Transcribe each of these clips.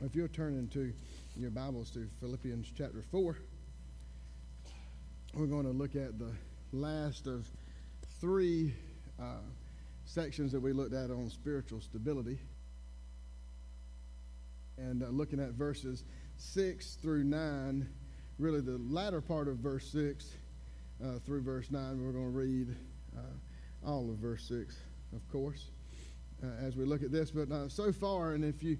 If you'll turn into your Bibles to Philippians chapter 4, we're going to look at the last of three sections that we looked at on spiritual stability. And looking at verses 6 through 9, really the latter part of verse 6 through verse 9, we're going to read all of verse 6, of course, as we look at this. But so far, and if you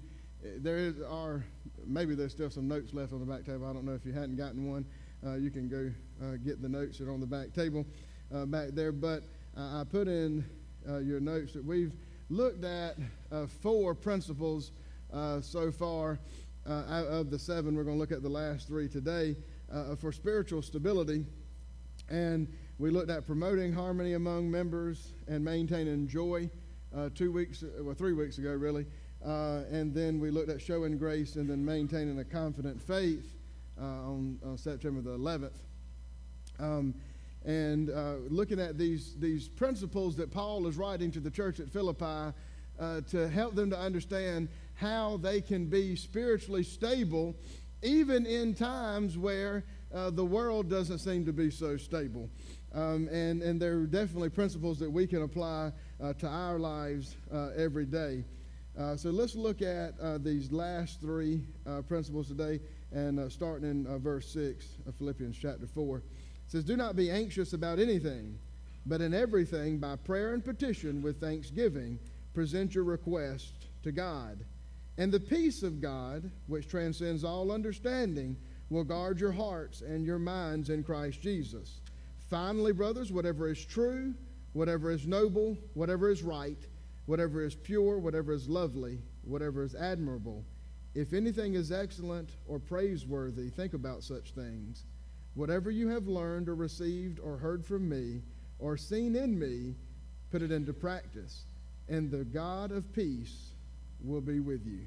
maybe there's still some notes left on the back table. I don't know if you hadn't gotten one. You can go get the notes that are on the back table back there. But I put in your notes that we've looked at 4 principles so far out of the 7. We're going to look at the last 3 today for spiritual stability. And we looked at promoting harmony among members and maintaining joy 3 weeks ago, really. And then we looked at showing grace and then maintaining a confident faith on September the 11th. And looking at these principles that Paul is writing to the church at Philippi to help them to understand how they can be spiritually stable even in times where the world doesn't seem to be so stable. And there are definitely principles that we can apply to our lives every day. So let's look at these last 3 principles today, and starting in verse 6 of Philippians chapter 4. It says, "Do not be anxious about anything, but in everything by prayer and petition with thanksgiving present your request to God. And the peace of God, which transcends all understanding, will guard your hearts and your minds in Christ Jesus. Finally, brothers, whatever is true, whatever is noble, whatever is right, whatever is pure, whatever is lovely, whatever is admirable, if anything is excellent or praiseworthy, think about such things. Whatever you have learned or received or heard from me or seen in me, put it into practice, and the God of peace will be with you."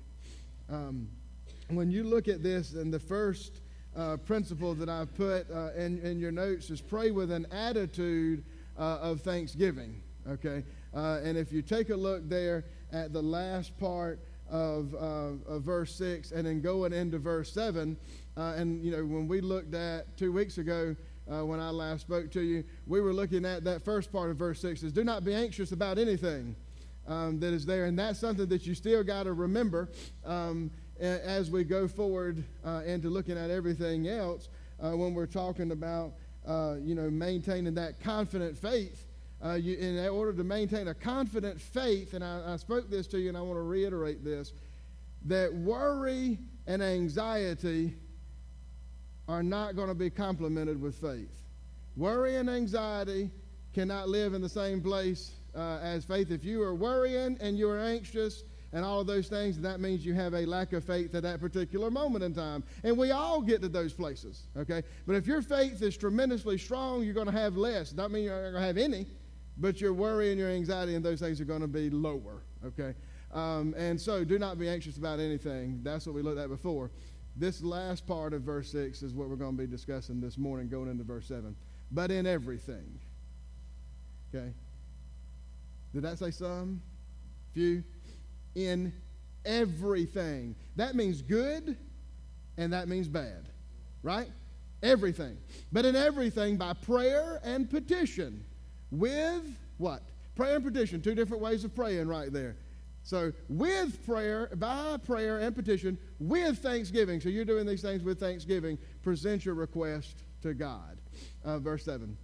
When you look at this, and the first principle that I've put in your notes is pray with an attitude of thanksgiving, okay? And if you take a look there at the last part of verse 6 and then going into verse 7, and, you know, when we looked at 2 weeks ago when I last spoke to you, we were looking at that first part of verse 6 is do not be anxious about anything that is there. And that's something that you still got to remember as we go forward into looking at everything else when we're talking about, maintaining that confident faith. In order to maintain a confident faith, and I spoke this to you and I want to reiterate this, that worry and anxiety are not going to be complemented with faith. Worry and anxiety cannot live in the same place as faith. If you are worrying and you are anxious and all of those things, that means you have a lack of faith at that particular moment in time. And we all get to those places, okay? But if your faith is tremendously strong, you're going to have less. Doesn't mean you're not going to have any, but your worry and your anxiety and those things are going to be lower, okay? And so do not be anxious about anything. That's what we looked at before. This last part of verse 6 is what we're going to be discussing this morning going into verse 7. But in everything, okay? Did that say some? Few? In everything. That means good and that means bad, right? Everything. But in everything by prayer and petition. With what? Prayer and petition. 2 different ways of praying right there. So with prayer, by prayer and petition, with thanksgiving. So you're doing these things with thanksgiving. Present your request to God. Verse 7.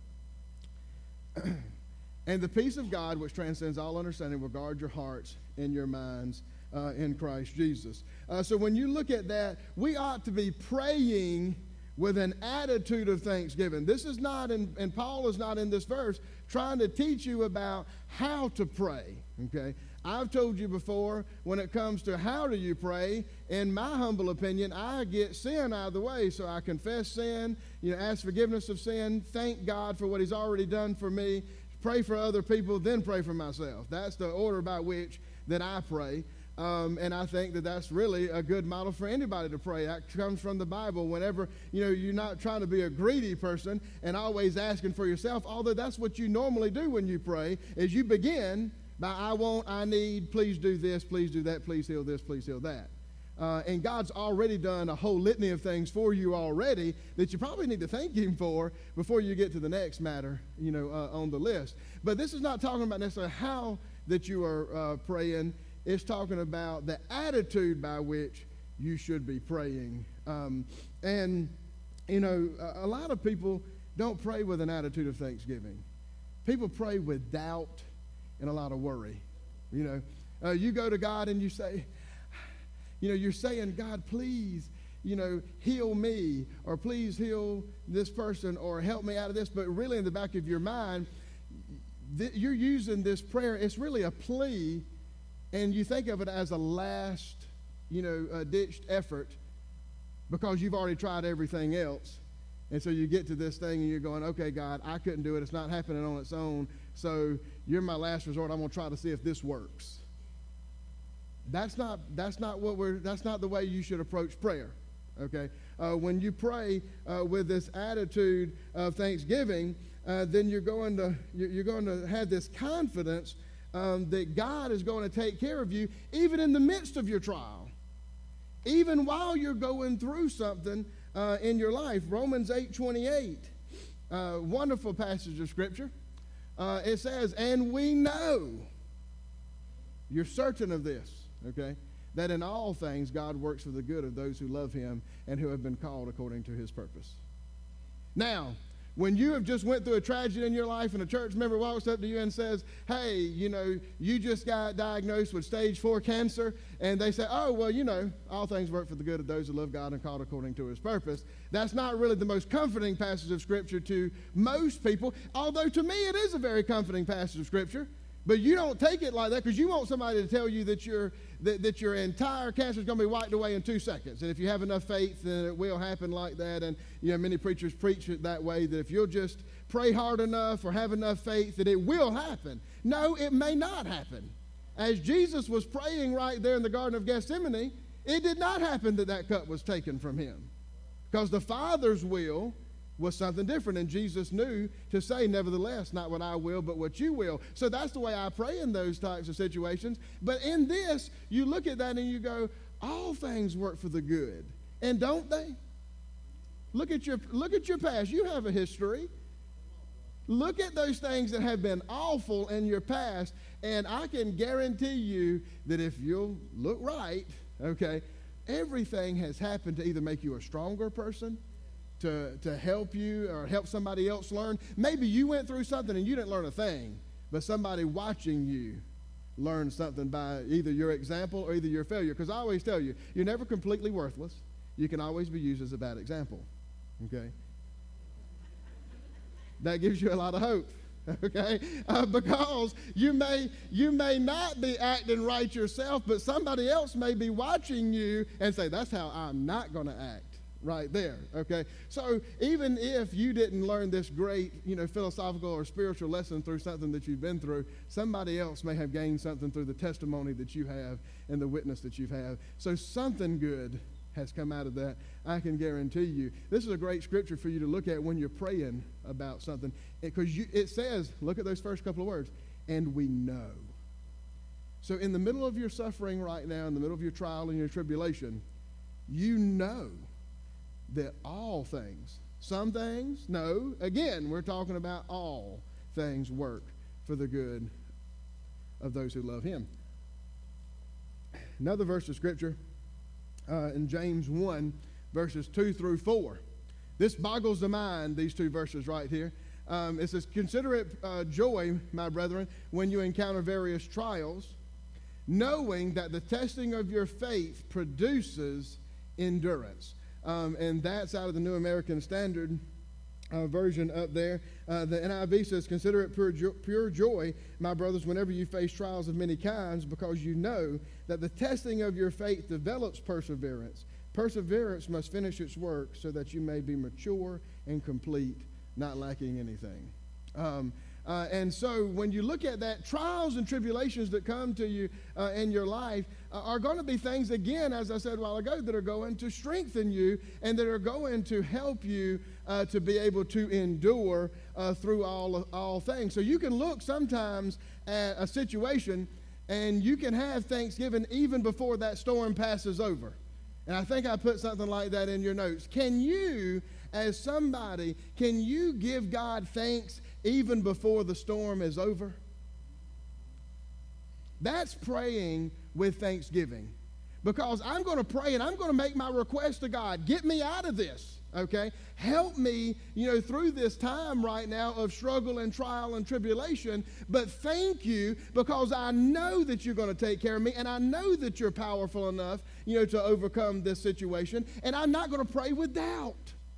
And the peace of God, which transcends all understanding, will guard your hearts and your minds in Christ Jesus. So when you look at that, we ought to be praying with an attitude of thanksgiving. This is not, and Paul is not in this verse, trying to teach you about how to pray, okay? I've told you before, when it comes to how do you pray, in my humble opinion, I get sin out of the way. So I confess sin, ask forgiveness of sin, thank God for what he's already done for me, pray for other people, then pray for myself. That's the order by which that I pray. And I think that that's really a good model for anybody to pray. That comes from the Bible. Whenever, you're not trying to be a greedy person and always asking for yourself, although that's what you normally do when you pray, is you begin by I want, I need, please do this, please do that, please heal this, please heal that. and God's already done a whole litany of things for you already that you probably need to thank Him for before you get to the next matter, on the list. But this is not talking about necessarily how that you are praying. It's talking about the attitude by which you should be praying. A lot of people don't pray with an attitude of thanksgiving. People pray with doubt and a lot of worry. You go to God and you say, you're saying, God, please, heal me, or please heal this person, or help me out of this. But really in the back of your mind, you're using this prayer. It's really a plea, and you think of it as a last, ditched effort because you've already tried everything else. And so you get to this thing and you're going, okay, God, I couldn't do it. It's not happening on its own. So you're my last resort. I'm going to try to see if this works. That's not the way you should approach prayer. Okay? When you pray with this attitude of thanksgiving, then you're going to have this confidence that God is going to take care of you even in the midst of your trial. Even while you're going through something in your life. Romans 8:28, wonderful passage of Scripture. It says, and we know, you're certain of this, okay, that in all things God works for the good of those who love Him and who have been called according to His purpose. Now, when you have just went through a tragedy in your life and a church member walks up to you and says, hey, you just got diagnosed with stage 4 cancer, and they say, oh, well, all things work for the good of those who love God and called according to His purpose. That's not really the most comforting passage of Scripture to most people, although to me it is a very comforting passage of Scripture. But you don't take it like that because you want somebody to tell you that your entire cancer is going to be wiped away in 2 seconds. And if you have enough faith, then it will happen like that. And many preachers preach it that way, that if you'll just pray hard enough or have enough faith, that it will happen. No, it may not happen. As Jesus was praying right there in the Garden of Gethsemane, it did not happen that cup was taken from Him, because the Father's will was something different, and Jesus knew to say, nevertheless, not what I will, but what you will. So that's the way I pray in those types of situations. But in this, you look at that and you go, all things work for the good. And don't they? Look at your past. You have a history. Look at those things that have been awful in your past, and I can guarantee you that if you'll look right, okay, everything has happened to either make you a stronger person, to help you or help somebody else learn. Maybe you went through something and you didn't learn a thing, but somebody watching you learned something by either your example or either your failure. Because I always tell you, you're never completely worthless. You can always be used as a bad example. Okay? That gives you a lot of hope. Okay? Because you may not be acting right yourself, but somebody else may be watching you and say, that's how I'm not going to act. Right there, okay? So even if you didn't learn this great, philosophical or spiritual lesson through something that you've been through, somebody else may have gained something through the testimony that you have and the witness that you've had. So something good has come out of that, I can guarantee you. This is a great scripture for you to look at when you're praying about something, because it says, look at those first couple of words, and we know. So in the middle of your suffering right now, in the middle of your trial and your tribulation, you know that all things, some things, no, again, we're talking about all things work for the good of those who love Him. Another verse of Scripture in James 1, verses 2 through 4. This boggles the mind, these two verses right here. It says, consider it joy, my brethren, when you encounter various trials, knowing that the testing of your faith produces endurance. And that's out of the New American Standard version up there. The NIV says, consider it pure joy, my brothers, whenever you face trials of many kinds, because you know that the testing of your faith develops perseverance. Perseverance must finish its work so that you may be mature and complete, not lacking anything. And so when you look at that, trials and tribulations that come to you in your life are going to be things, again, as I said a while ago, that are going to strengthen you and that are going to help you to be able to endure through all things. So you can look sometimes at a situation and you can have thanksgiving even before that storm passes over. And I think I put something like that in your notes. Can you, as somebody, can you give God thanks even before the storm is over? That's praying with thanksgiving. Because I'm going to pray and I'm going to make my request to God. Get me out of this, okay? Help me, through this time right now of struggle and trial and tribulation. But thank you, because I know that you're going to take care of me, and I know that you're powerful enough, to overcome this situation. And I'm not going to pray with doubt.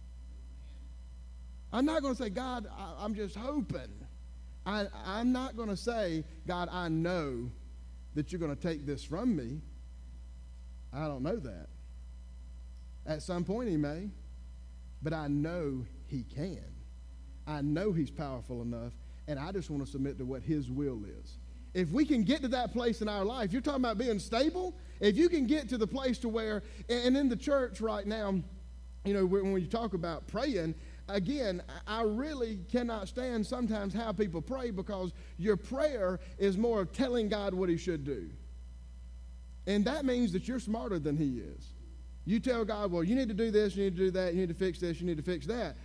I'm not going to say, God, I'm just hoping. I'm not going to say, God, I know that you're going to take this from me. I don't know that. At some point he may, but I know he can. I know he's powerful enough, and I just want to submit to what his will is. If we can get to that place in our life, you're talking about being stable, if you can get to the place to where, and in the church right now, when you talk about praying, again, I really cannot stand sometimes how people pray, because your prayer is more of telling God what he should do. And that means that you're smarter than he is. You tell God, well, you need to do this, you need to do that, you need to fix this, you need to fix that.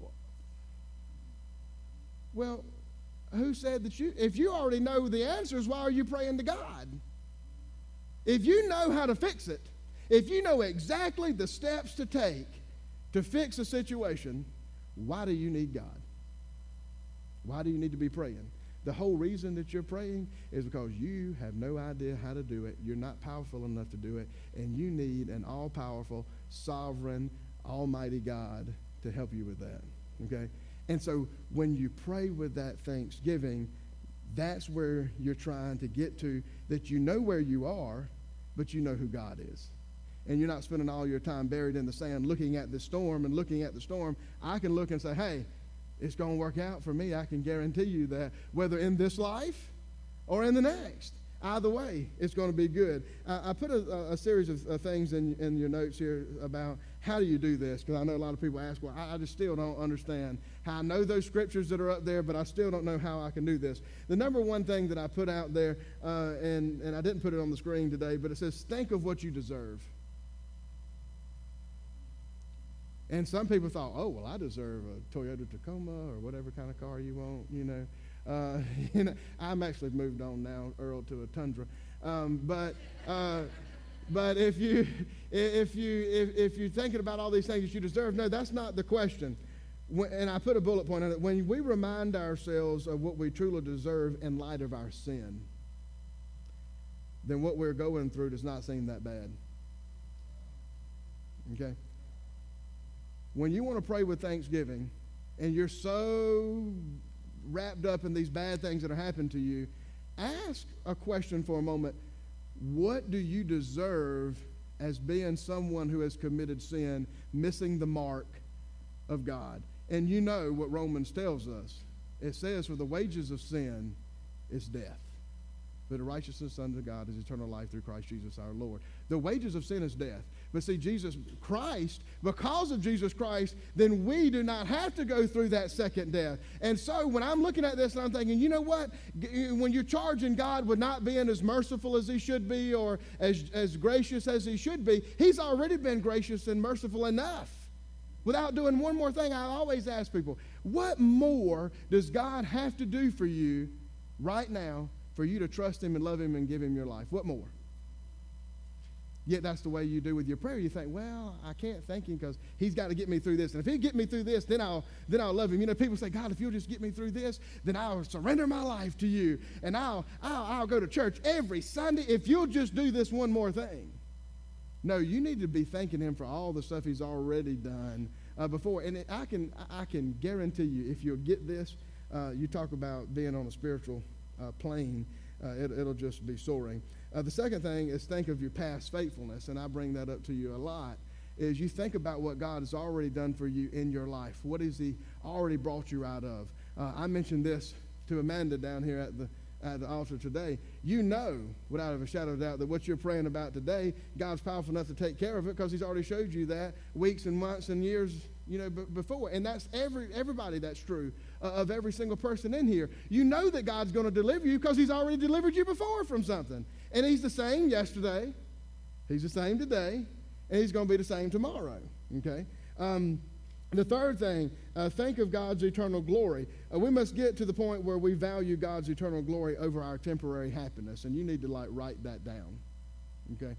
Well, who said that if you already know the answers, why are you praying to God? If you know how to fix it, if you know exactly the steps to take to fix a situation, why do you need God? Why do you need to be praying? The whole reason that you're praying is because you have no idea how to do it. You're not powerful enough to do it, and you need an all-powerful, sovereign, almighty God to help you with that, okay? And so when you pray with that thanksgiving, that's where you're trying to get to, that you know where you are, but you know who God is. And you're not spending all your time buried in the sand looking at the storm and looking at the storm. I can look and say, hey, it's going to work out for me. I can guarantee you that, whether in this life or in the next. Either way, it's going to be good. I put a series of things in your notes here about how do you do this, because I know a lot of people ask, well, I just still don't understand how I know those scriptures that are up there, but I still don't know how I can do this. The number one thing that I put out there, and I didn't put it on the screen today, but it says, think of what you deserve. And some people thought, oh, well, I deserve a Toyota Tacoma or whatever kind of car you want, I'm actually moved on now, Earl, to a Tundra. But if you're thinking about all these things that you deserve, no, that's not the question. And I put a bullet point on it. When we remind ourselves of what we truly deserve in light of our sin, then what we're going through does not seem that bad. Okay? When you want to pray with thanksgiving and you're so wrapped up in these bad things that are happening to you, ask a question for a moment. What do you deserve as being someone who has committed sin, missing the mark of God? And you know what Romans tells us. It says, for the wages of sin is death, but the righteousness unto God is eternal life through Christ Jesus our Lord. The wages of sin is death. But see, Jesus Christ, because of Jesus Christ, then we do not have to go through that second death. And so when I'm looking at this and I'm thinking, you know what? When you're charging God with not being as merciful as he should be or as gracious as he should be, he's already been gracious and merciful enough. Without doing one more thing, I always ask people, what more does God have to do for you right now for you to trust him and love him and give him your life? What more? Yet that's the way you do with your prayer. You think, well, I can't thank him because he's got to get me through this. And if he'll get me through this, then I'll love him. People say, God, if you'll just get me through this, then I'll surrender my life to you. And I'll go to church every Sunday if you'll just do this one more thing. No, you need to be thanking him for all the stuff he's already done before. And I can guarantee you, if you'll get this, you talk about being on a spiritual plane, it'll just be soaring. The second thing is think of your past faithfulness, and I bring that up to you a lot, is you think about what God has already done for you in your life. What has he already brought you out of? I mentioned this to Amanda down here at the altar today. You know, without a shadow of doubt, that what you're praying about today, God's powerful enough to take care of it because he's already showed you that weeks and months and years before. And that's everybody that's true of every single person in here. You know that God's going to deliver you because he's already delivered you before from something. And he's the same yesterday. He's the same today. and he's going to be the same tomorrow, okay? The third thing, think of God's eternal glory. We must get to the point where we value God's eternal glory over our temporary happiness, and you need to, write that down, okay?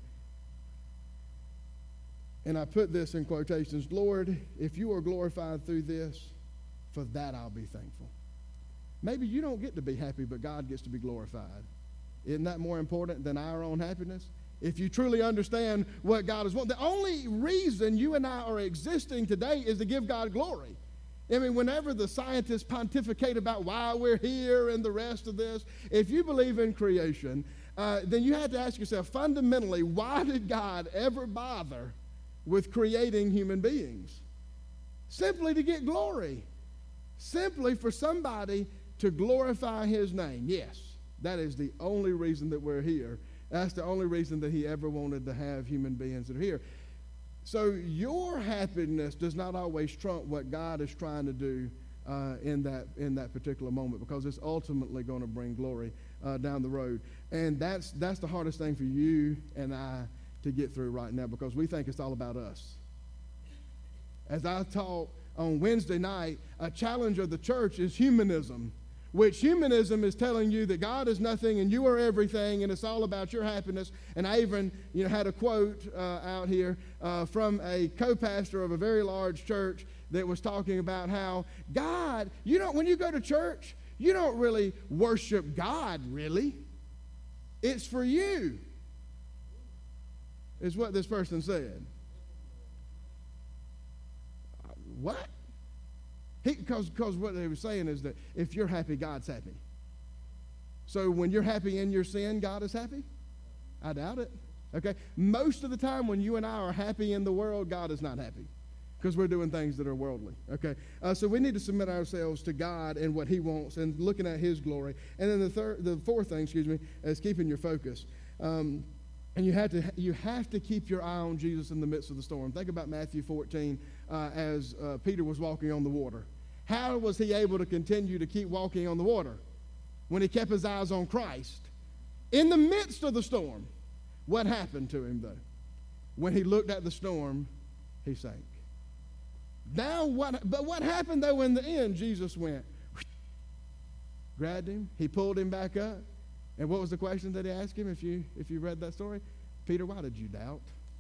And I put this in quotations, Lord, if you are glorified through this, for that I'll be thankful. Maybe you don't get to be happy, but God gets to be glorified. Isn't that more important than our own happiness? If you truly understand what God is wanting. The only reason you and I are existing today is to give God glory. I mean, whenever the scientists pontificate about why we're here and the rest of this, if you believe in creation, then you have to ask yourself, fundamentally, why did God ever bother with creating human beings? Simply to get glory. Simply for somebody to glorify his name. Yes, that is the only reason that we're here. That's the only reason that he ever wanted to have human beings that are here. So your happiness does not always trump what God is trying to do in that particular moment, because it's ultimately going to bring glory down the road. And that's the hardest thing for you and I to get through right now, because we think it's all about us. As I taught on Wednesday night, a challenge of the church is humanism, which humanism is telling you that God is nothing and you are everything and it's all about your happiness. And I even had a quote out here from a co-pastor of a very large church that was talking about how God, when you go to church, you don't really worship God, really. It's for you, is what this person said. What? Because what they were saying is that if you're happy, God's happy. So when you're happy in your sin, God is happy? I doubt it. Okay? Most of the time when you and I are happy in the world, God is not happy, because we're doing things that are worldly. Okay? So we need to submit ourselves to God and what he wants and looking at his glory. And then the fourth thing, is keeping your focus. And you have to keep your eye on Jesus in the midst of the storm. Think about Matthew 14 as Peter was walking on the water. How was he able to continue to keep walking on the water? When he kept his eyes on Christ. In the midst of the storm, what happened to him, though? When he looked at the storm, he sank. But what happened, though, in the end? Jesus went, grabbed him, he pulled him back up. And what was the question that he asked him, if you read that story? Peter, why did you doubt?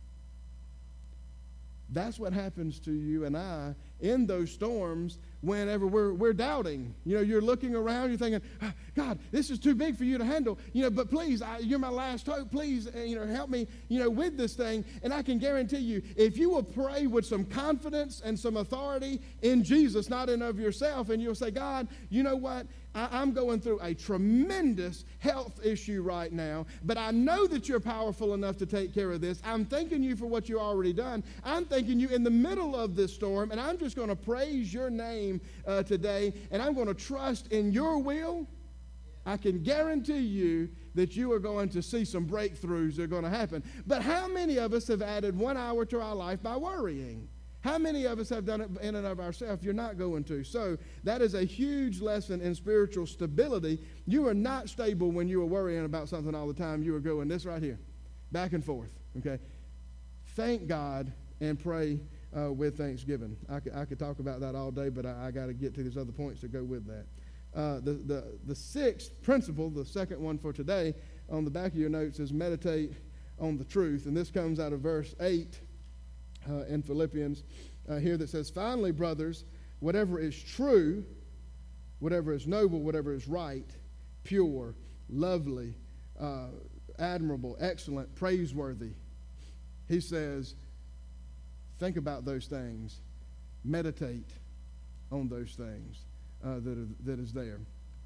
That's what happens to you and I in those storms whenever we're doubting. You're looking around, you're thinking, God, this is too big for you to handle. But please, you're my last hope. Please, help me, with this thing. And I can guarantee you, if you will pray with some confidence and some authority in Jesus, not in of yourself, and you'll say, God, you know what? I'm going through a tremendous health issue right now, but I know that you're powerful enough to take care of this. I'm thanking you for what you've already done. I'm thanking you in the middle of this storm, and I'm just going to praise your name today, and I'm going to trust in your will. I can guarantee you that you are going to see some breakthroughs that are going to happen. But how many of us have added 1 hour to our life by worrying? How many of us have done it in and of ourselves? You're not going to. So that is a huge lesson in spiritual stability. You are not stable when you are worrying about something all the time. You are going this right here, back and forth, okay? Thank God and pray with thanksgiving. I could talk about that all day, but I got to get to these other points that go with that. The sixth principle, the second one for today, on the back of your notes is meditate on the truth. And this comes out of verse 8 in Philippians here that says, finally, brothers, whatever is true, whatever is noble, whatever is right, pure, lovely, admirable, excellent, praiseworthy. He says, think about those things. Meditate on those things that is there.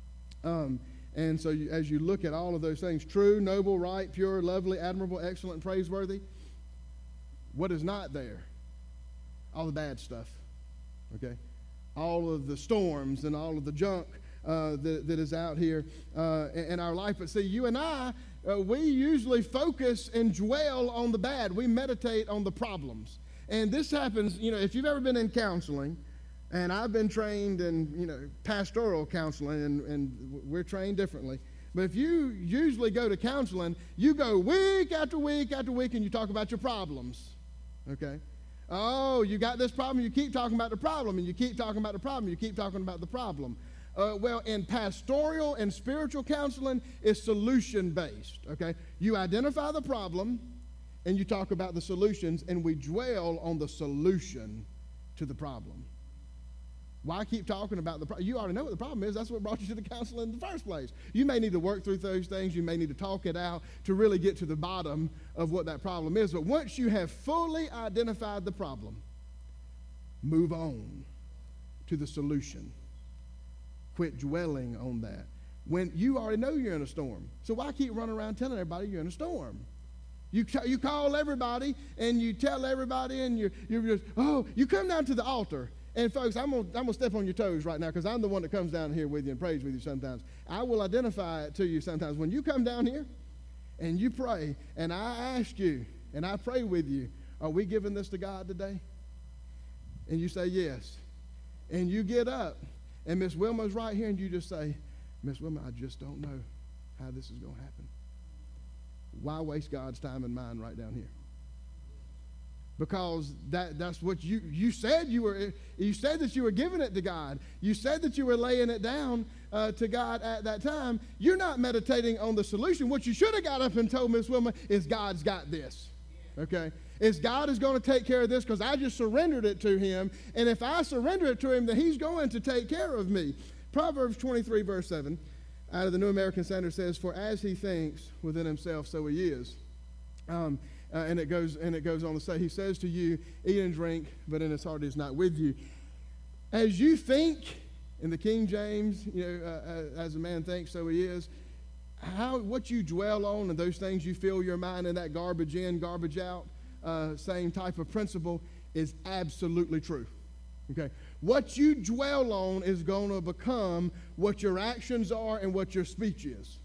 And so as you look at all of those things, true, noble, right, pure, lovely, admirable, excellent, and praiseworthy, what is not there? All the bad stuff, okay? All of the storms and all of the junk that is out here in our life. But see, you and I, we usually focus and dwell on the bad. We meditate on the problems. And this happens, if you've ever been in counseling, and I've been trained in, pastoral counseling, and we're trained differently. But if you usually go to counseling, you go week after week after week, and you talk about your problems. Okay? Oh, you got this problem, you keep talking about the problem, and you keep talking about the problem, you keep talking about the problem. Well, in pastoral and spiritual counseling, it's solution-based, okay? You identify the problem, and you talk about the solutions, and we dwell on the solution to the problem. Why keep talking about the problem? You already know what the problem is. That's what brought you to the counselor in the first place. You may need to work through those things. You may need to talk it out to really get to the bottom of what that problem is. But once you have fully identified the problem, move on to the solution. Quit dwelling on that. When you already know you're in a storm. So why keep running around telling everybody you're in a storm? You call everybody and you tell everybody and you're just, you come down to the altar. And folks, I'm gonna step on your toes right now because I'm the one that comes down here with you and prays with you sometimes. I will identify it to you sometimes. When you come down here and you pray and I ask you and I pray with you, are we giving this to God today? And you say yes. And you get up and Miss Wilma's right here and you just say, Miss Wilma, I just don't know how this is going to happen. Why waste God's time and mine right down here? Because that's what you said you said that you were giving it to God. You said that you were laying it down to God at that time. You're not meditating on the solution. What you should have got up and told Miss Wilma is God's got this. Okay? Is God is going to take care of this because I just surrendered it to him. And if I surrender it to him, then he's going to take care of me. Proverbs 23, verse 7, out of the New American Standard says, for as he thinks within himself, so he is. And it goes on to say, he says to you, eat and drink, but in his heart is not with you. As you think, in the King James, as a man thinks, so he is. What you dwell on and those things you fill your mind in, that garbage in, garbage out, same type of principle is absolutely true. Okay, what you dwell on is going to become what your actions are and what your speech is.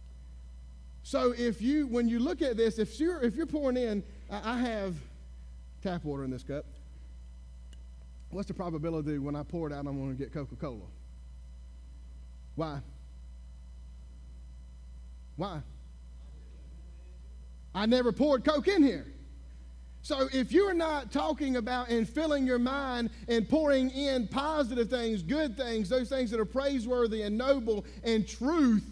So when you look at this, if you're pouring in, I have tap water in this cup. What's the probability when I pour it out I'm going to get Coca-Cola? Why? Why? I never poured Coke in here. So if you're not talking about and filling your mind and pouring in positive things, good things, those things that are praiseworthy and noble and truth,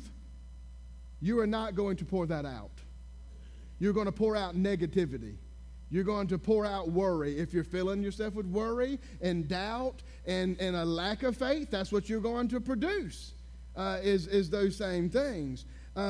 you are not going to pour that out. You're going to pour out negativity. You're going to pour out worry. If you're filling yourself with worry and doubt and a lack of faith, that's what you're going to produce, is those same things.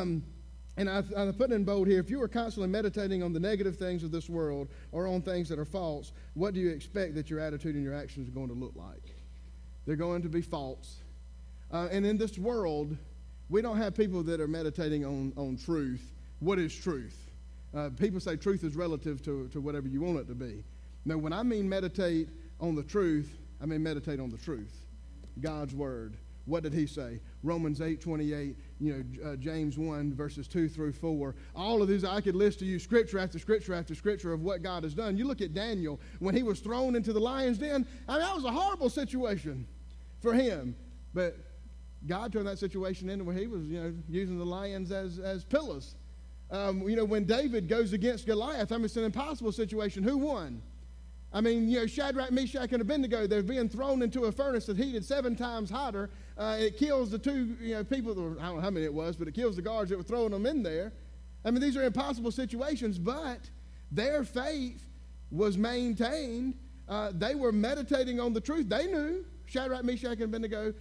And I put in bold here, if you are constantly meditating on the negative things of this world or on things that are false, what do you expect that your attitude and your actions are going to look like? They're going to be false. And in this world, we don't have people that are meditating on truth. What is truth? People say truth is relative to whatever you want it to be. No, when I mean meditate on the truth, I mean meditate on the truth. God's word. What did he say? Romans 8:28, James 1, verses 2 through 4. All of these, I could list to you scripture after scripture after scripture of what God has done. You look at Daniel, when he was thrown into the lion's den, that was a horrible situation for him. But God turned that situation into where he was, using the lions as pillars. When David goes against Goliath, it's an impossible situation. Who won? Shadrach, Meshach, and Abednego, they're being thrown into a furnace that's heated 7 times hotter. It kills the two people, I don't know how many it was, but it kills the guards that were throwing them in there. These are impossible situations, but their faith was maintained. They were meditating on the truth. They knew, Shadrach, Meshach, and Abednego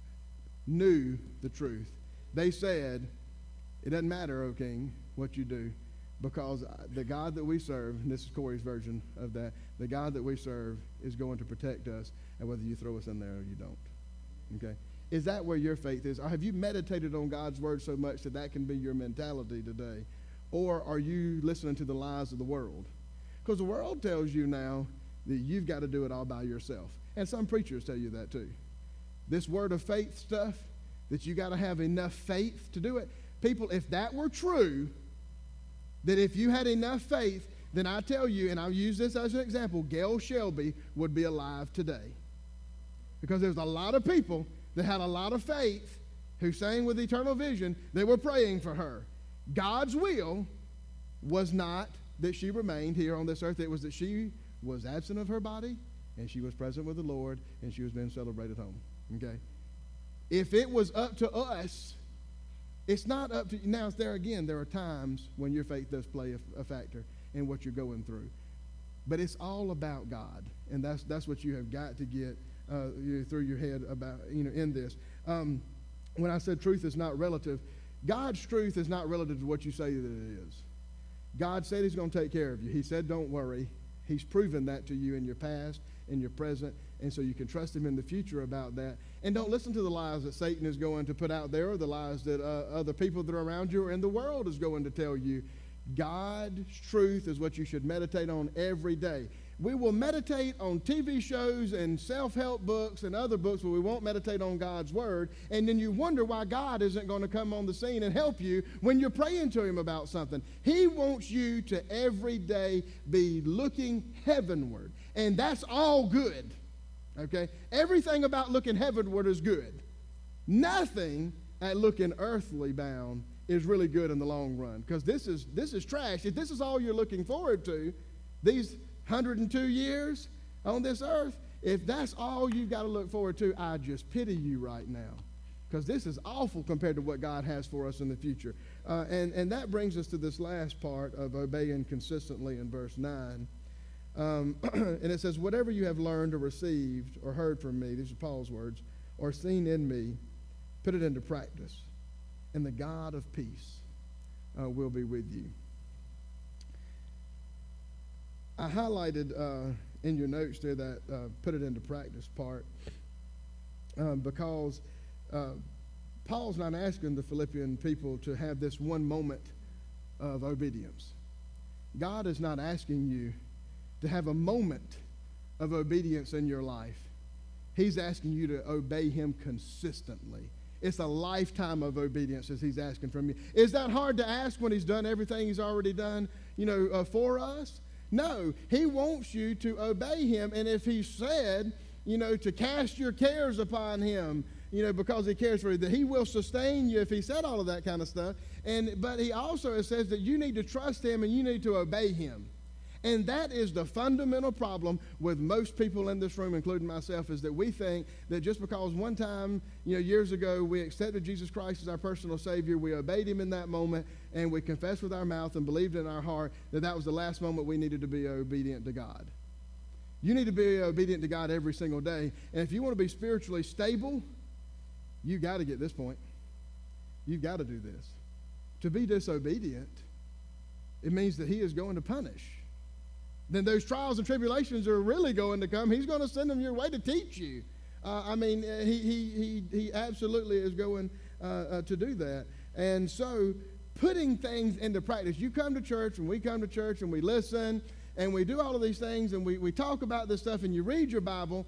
knew the truth. They said, it doesn't matter, O king, what you do, because the God that we serve, and this is Corey's version of that, the God that we serve is going to protect us, and whether you throw us in there or you don't. Okay? Is that where your faith is? Or have you meditated on God's word so much that can be your mentality today? Or are you listening to the lies of the world? Because the world tells you now that you've got to do it all by yourself. And some preachers tell you that too. This word of faith stuff, that you got to have enough faith to do it. People, if that were true, that if you had enough faith, then I tell you, and I'll use this as an example, Gail Shelby would be alive today. Because there's a lot of people that had a lot of faith who sang with eternal vision, they were praying for her. God's will was not that she remained here on this earth. It was that she was absent of her body, and she was present with the Lord, and she was being celebrated home. Okay? If it was up to us, it's not up to you. Now, there again, there are times when your faith does play a factor in what you're going through. But it's all about God, and that's what you have got to get through your head about, in this. When I said truth is not relative, God's truth is not relative to what you say that it is. God said he's going to take care of you. He said don't worry. He's proven that to you in your past, in your present, and so you can trust him in the future about that. And don't listen to the lies that Satan is going to put out there, or the lies that other people that are around you or in the world is going to tell you. God's truth is what you should meditate on every day. We will meditate on TV shows and self-help books and other books, but we won't meditate on God's word. And then you wonder why God isn't going to come on the scene and help you when you're praying to him about something. He wants you to every day be looking heavenward. And that's all good. Okay? Everything about looking heavenward is good. Nothing at looking earthly bound is really good in the long run, because this is trash. If this is all you're looking forward to, these 102 years on this earth, if that's all you've got to look forward to, I just pity you right now, because this is awful compared to what God has for us in the future. And that brings us to this last part of obeying consistently in verse 9. And it says, whatever you have learned or received or heard from me, these are Paul's words, or seen in me, put it into practice, and the God of peace will be with you. I highlighted in your notes there that put it into practice part because Paul's not asking the Philippian people to have this one moment of obedience. God is not asking you to have a moment of obedience in your life. He's asking you to obey him consistently. It's a lifetime of obedience as he's asking from you. Is that hard to ask when he's done everything he's already done, for us? No, he wants you to obey him. And if he said, to cast your cares upon him, because he cares for you, that he will sustain you if he said all of that kind of stuff. But he also says that you need to trust him and you need to obey him. And that is the fundamental problem with most people in this room, including myself, is that we think that just because one time, years ago, we accepted Jesus Christ as our personal Savior, we obeyed him in that moment, and we confessed with our mouth and believed in our heart that was the last moment we needed to be obedient to God. You need to be obedient to God every single day. And if you want to be spiritually stable, you've got to get this point. You've got to do this. To be disobedient, it means that he is going to punish. Then those trials and tribulations are really going to come. He's going to send them your way to teach you. He absolutely is going to do that. And so putting things into practice. You come to church, and we come to church, and we listen, and we do all of these things, and we talk about this stuff, and you read your Bible,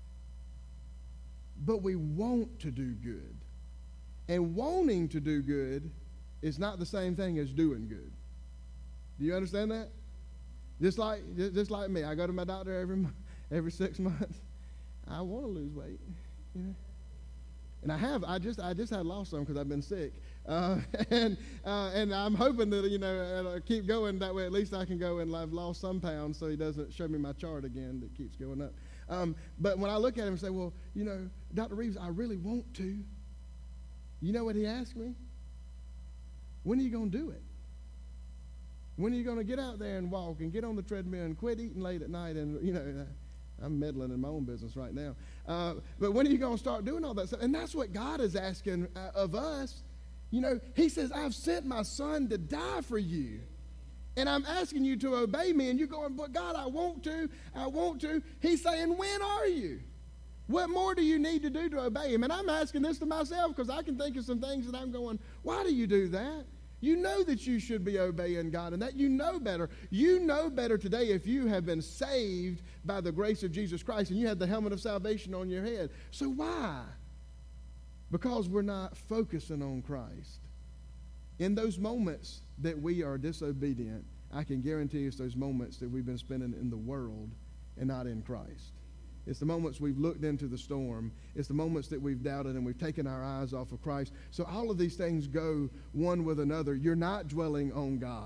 but we want to do good. And wanting to do good is not the same thing as doing good. Do you understand that? Just like me, I go to my doctor every 6 months. I want to lose weight, and I just had lost some because I've been sick, and I'm hoping that I'll keep going that way. At least I can go and I've lost some pounds, so he doesn't show me my chart again that keeps going up. But when I look at him and say, well, Dr. Reeves, I really want to. You know what he asked me? When are you going to do it? When are you going to get out there and walk and get on the treadmill and quit eating late at night? And, I'm meddling in my own business right now. But when are you going to start doing all that stuff? And that's what God is asking of us. He says, I've sent my son to die for you. And I'm asking you to obey me. And you're going, but God, I want to. He's saying, when are you? What more do you need to do to obey him? And I'm asking this to myself because I can think of some things that I'm going, why do you do that? You know that you should be obeying God, and that you know better. You know better today if you have been saved by the grace of Jesus Christ and you have the helmet of salvation on your head. So why? Because we're not focusing on Christ. In those moments that we are disobedient, I can guarantee it's those moments that we've been spending in the world and not in Christ. It's the moments we've looked into the storm. It's the moments that we've doubted and we've taken our eyes off of Christ. So all of these things go one with another. You're not dwelling on God.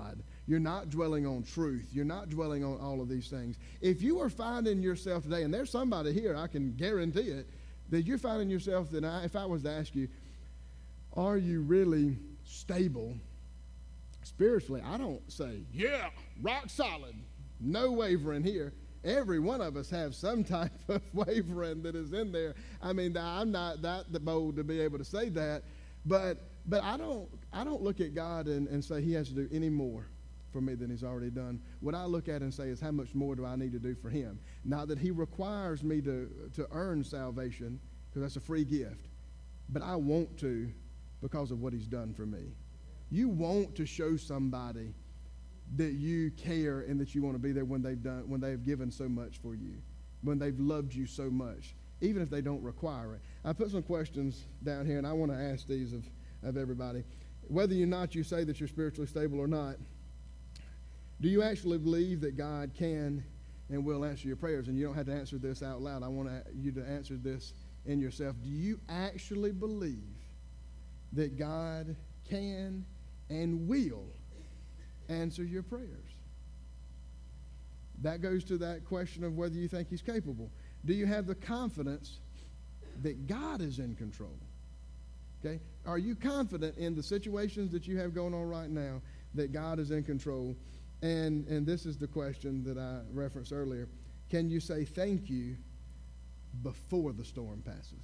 You're not dwelling on truth. You're not dwelling on all of these things. If you are finding yourself today, and there's somebody here, I can guarantee it, that you're finding yourself that if I was to ask you, are you really stable spiritually? I don't say, yeah, rock solid, no wavering here. Every one of us have some type of wavering that is in there. I mean, I'm not that bold to be able to say that, but I don't look at God and say he has to do any more for me than he's already done. What I look at and say is, how much more do I need to do for him? Not that he requires me to earn salvation, because that's a free gift, but I want to because of what he's done for me. You want to show somebody that you care and that you want to be there when they've given so much for you, when they've loved you so much, even if they don't require it. I put some questions down here, and I want to ask these of everybody. Whether or not you say that you're spiritually stable or not, do you actually believe that God can and will answer your prayers? And you don't have to answer this out loud. I want you to answer this in yourself. Do you actually believe that God can and will answer your prayers? That goes to that question of whether you think he's capable. Do you have the confidence that God is in control? Okay? Are you confident in the situations that you have going on right now that God is in control? And this is the question that I referenced earlier. Can you say thank you before the storm passes?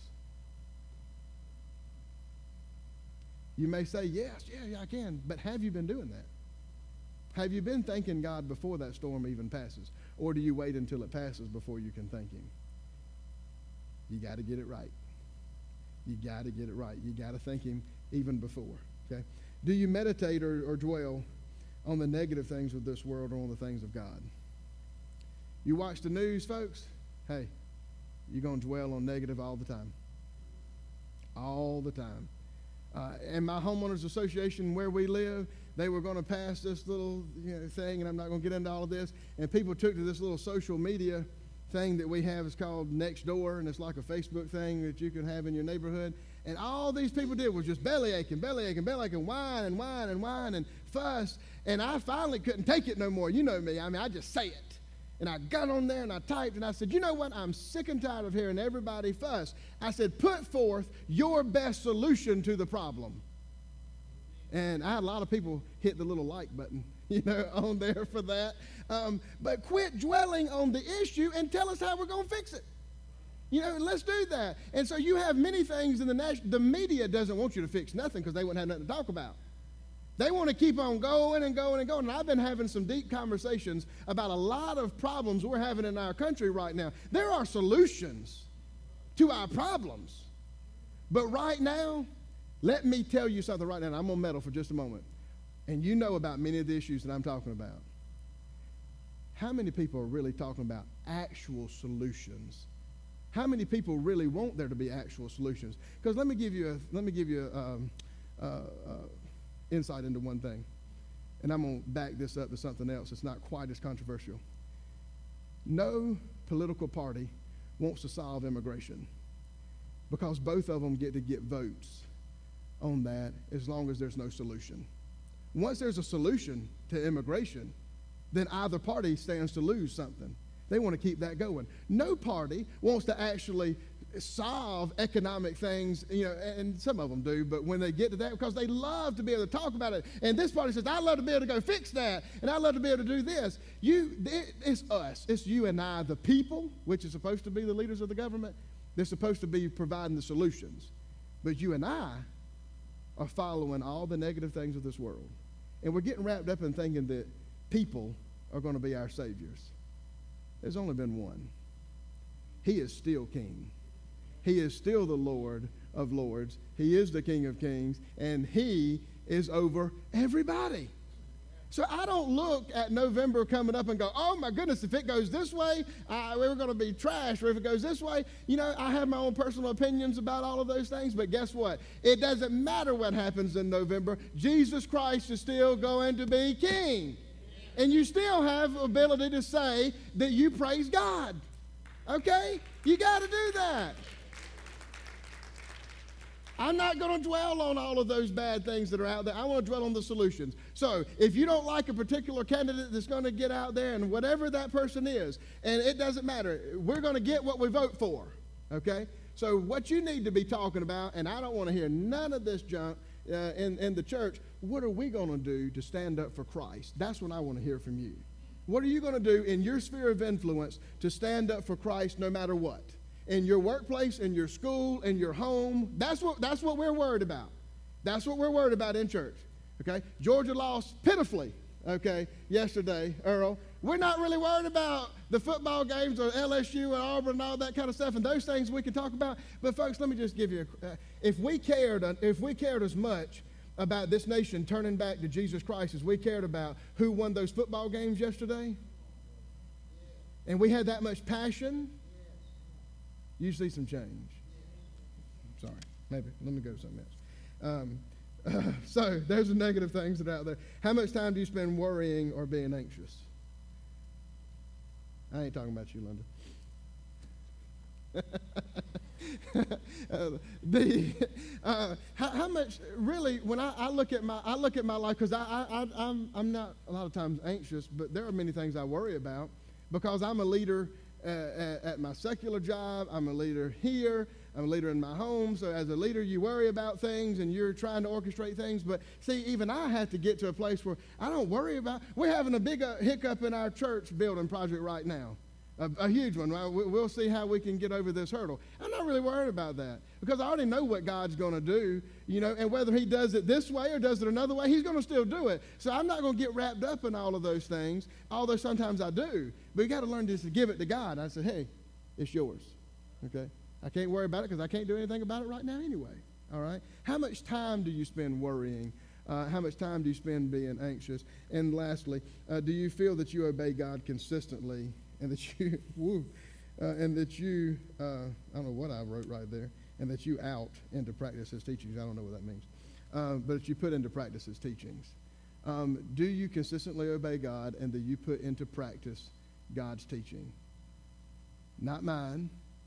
You may say, yes, yeah, I can. But have you been doing that? Have you been thanking God before that storm even passes? Or do you wait until it passes before you can thank him? You got to get it right. You got to get it right. You got to thank him even before. Okay? Do you meditate or dwell on the negative things of this world or on the things of God? You watch the news, folks? Hey, you're going to dwell on negative all the time. All the time. In my homeowners association where we live, they were going to pass this little thing, and I'm not going to get into all of this, and people took to this little social media thing that we have. It's called Nextdoor, and it's like a Facebook thing that you can have in your neighborhood. And all these people did was just belly aching, whine and fuss. And I finally couldn't take it no more. You know me. I mean, I just say it. And I got on there and I typed and I said, you know what? I'm sick and tired of hearing everybody fuss. I said, put forth your best solution to the problem. And I had a lot of people hit the little like button, on there for that. But quit dwelling on the issue and tell us how we're going to fix it. Let's do that. And so you have many things in the media doesn't want you to fix nothing because they wouldn't have nothing to talk about. They want to keep on going and going and going. And I've been having some deep conversations about a lot of problems we're having in our country right now. There are solutions to our problems. But right now, let me tell you something right now. And I'm going to meddle for just a moment. And you know about many of the issues that I'm talking about. How many people are really talking about actual solutions? How many people really want there to be actual solutions? Because let me give you insight into one thing, and I'm going to back this up to something else. It's not quite as controversial. No political party wants to solve immigration because both of them get to get votes on that as long as there's no solution. Once there's a solution to immigration, then either party stands to lose something. They want to keep that going. No party wants to actually solve economic things, and some of them do, but when they get to that, because they love to be able to talk about it. And this party says, I'd love to be able to go fix that, and I'd love to be able to do this. It's us. It's you and I, the people, which is supposed to be the leaders of the government. They're supposed to be providing the solutions. But you and I are following all the negative things of this world. And we're getting wrapped up in thinking that people are going to be our saviors. There's only been one. He is still king. He is still the Lord of lords. He is the King of kings, and he is over everybody. So I don't look at November coming up and go, oh my goodness, if it goes this way, we're going to be trash, or if it goes this way. I have my own personal opinions about all of those things, but guess what? It doesn't matter what happens in November. Jesus Christ is still going to be king. And you still have ability to say that you praise God. Okay? You got to do that. I'm not going to dwell on all of those bad things that are out there. I want to dwell on the solutions. So if you don't like a particular candidate that's going to get out there, and whatever that person is, and it doesn't matter, we're going to get what we vote for, okay? So what you need to be talking about, and I don't want to hear none of this junk in the church, what are we going to do to stand up for Christ? That's what I want to hear from you. What are you going to do in your sphere of influence to stand up for Christ no matter what? In your workplace, in your school, in your home. That's what we're worried about. That's what we're worried about in church. Okay? Georgia lost pitifully, okay, yesterday, Earl. We're not really worried about the football games or LSU and Auburn and all that kind of stuff, and those things we can talk about. But folks, let me just give you if we cared as much about this nation turning back to Jesus Christ as we cared about who won those football games yesterday, and we had that much passion, you see some change. Sorry, maybe. Let me go to something else. So there's the negative things that are out there. How much time do you spend worrying or being anxious? I ain't talking about you, Linda. How much really? When I look at my life, because I'm not a lot of times anxious, but there are many things I worry about because I'm a leader. At my secular job, I'm a leader here, I'm a leader in my home, so as a leader you worry about things and you're trying to orchestrate things, but see, even I have to get to a place where I don't worry about, we're having a big hiccup in our church building project right now, a huge one. We'll see how we can get over this hurdle. I'm not really worried about that because I already know what God's going to do, and whether he does it this way or does it another way, he's going to still do it. So I'm not going to get wrapped up in all of those things, although sometimes I do. But you got to learn just to give it to God. I said, hey, it's yours, okay? I can't worry about it because I can't do anything about it right now anyway, all right? How much time do you spend worrying? How much time do you spend being anxious? And lastly, do you feel that you obey God consistently and that you, I don't know what I wrote right there, and that you out into practice his teachings. I don't know what that means. But that you put into practice his teachings. Do you consistently obey God and do you put into practice God's teaching? Not mine,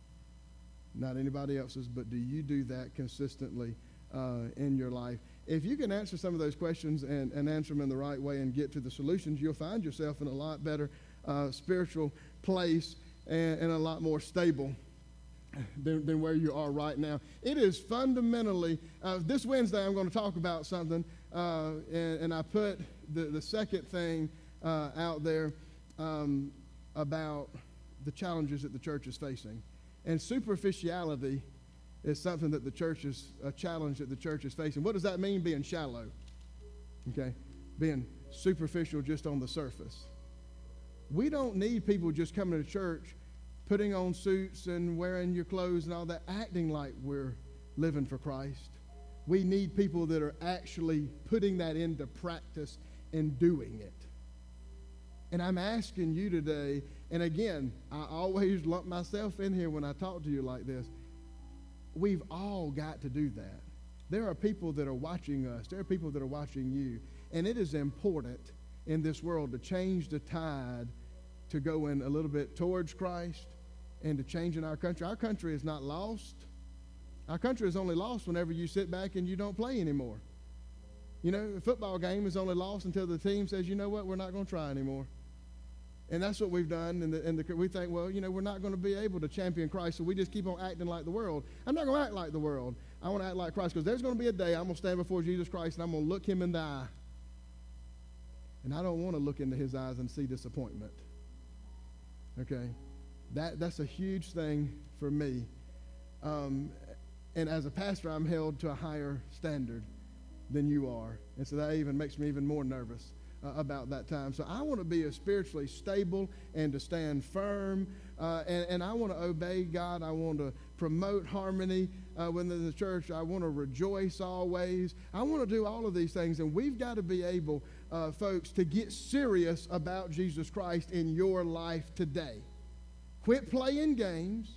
not anybody else's, but do you do that consistently in your life? If you can answer some of those questions and answer them in the right way and get to the solutions, you'll find yourself in a lot better spiritual place and a lot more stable than where you are right now. It is fundamentally, this Wednesday I'm going to talk about something, and I put the second thing out there about the challenges that the church is facing. And superficiality is something that a challenge that the church is facing. What does that mean, being shallow? Okay, being superficial just on the surface. We don't need people just coming to church, putting on suits and wearing your clothes and all that, acting like we're living for Christ. We need people that are actually putting that into practice and doing it. And I'm asking you today, and again, I always lump myself in here when I talk to you like this. We've all got to do that. There are people that are watching us. There are people that are watching you. And it is important in this world to change the tide to go in a little bit towards Christ and to change in our country. Our country is not lost. Our country is only lost whenever you sit back and you don't play anymore. A football game is only lost until the team says, you know what, we're not going to try anymore. And that's what we've done. And we think, well, we're not going to be able to champion Christ, so we just keep on acting like the world. I'm not going to act like the world. I want to act like Christ, because there's going to be a day I'm going to stand before Jesus Christ and I'm going to look him in the eye. And I don't want to look into his eyes and see disappointment. Okay? That's a huge thing for me. And as a pastor, I'm held to a higher standard than you are. And so that even makes me even more nervous about that time. So I want to be spiritually stable and to stand firm. And I want to obey God. I want to promote harmony within the church. I want to rejoice always. I want to do all of these things. And we've got to be able, folks, to get serious about Jesus Christ in your life today. Quit playing games.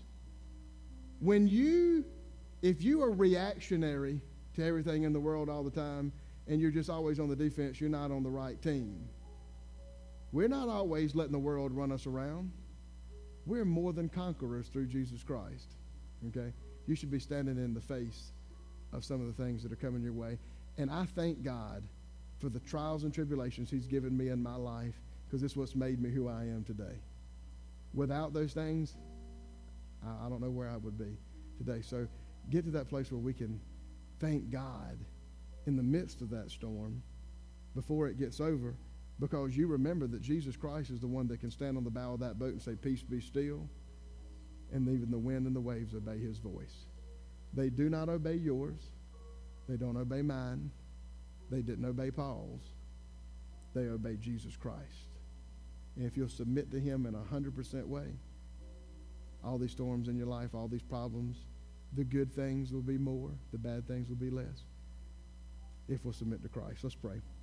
If you are reactionary to everything in the world all the time, and you're just always on the defense, you're not on the right team. We're not always letting the world run us around. We're more than conquerors through Jesus Christ. Okay? You should be standing in the face of some of the things that are coming your way. And I thank God for the trials and tribulations he's given me in my life, because it's what's made me who I am today. Without those things, I don't know where I would be today. So get to that place where we can thank God in the midst of that storm before it gets over, because you remember that Jesus Christ is the one that can stand on the bow of that boat and say, "Peace, be still," and even the wind and the waves obey his voice. They do not obey yours. They don't obey mine. They didn't obey Paul's. They obey Jesus Christ. And if you'll submit to him in 100% way, all these storms in your life, all these problems, the good things will be more, the bad things will be less, if we'll submit to Christ. Let's pray.